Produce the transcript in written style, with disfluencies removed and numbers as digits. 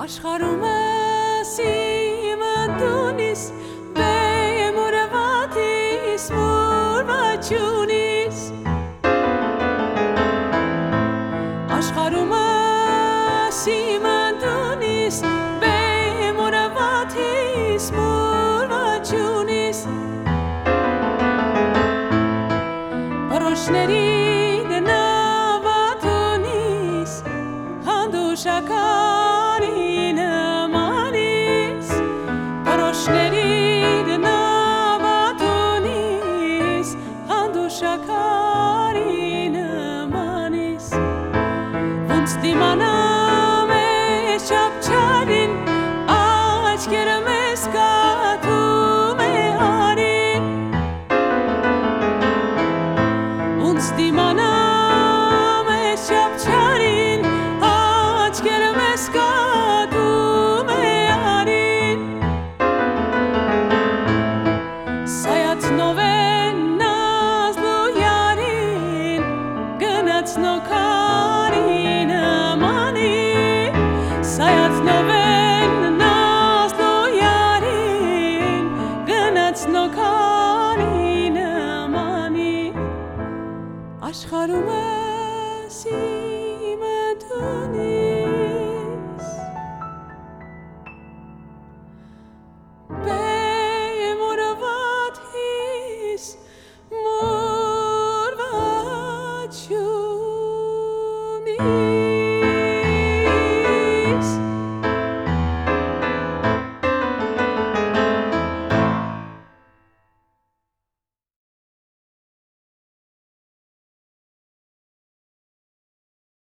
աշխարհում սիմանդունիս բեմուրավատիս մուրվաչունիս աշխարհում սիմանդունիս բեմուրավատիս մուրվաչունիս Պրոշների դնավատունիս հանդուշակարի նմանիս Պրոշների դնավատունիս հանդուշակարի նմանիս Ոնց դիմանամ է շապչարին աչքերը մեզ կաթում է հարին Ոնց դիմանամ է շապչարին աչքերը մեզ կաթում է հարին Սայացնով է նազլու յարին գնացնո քարի նմանի Սայացնով է նազլու յարին գնացնո քարի նմանի Աշխարհում սիմանդունիս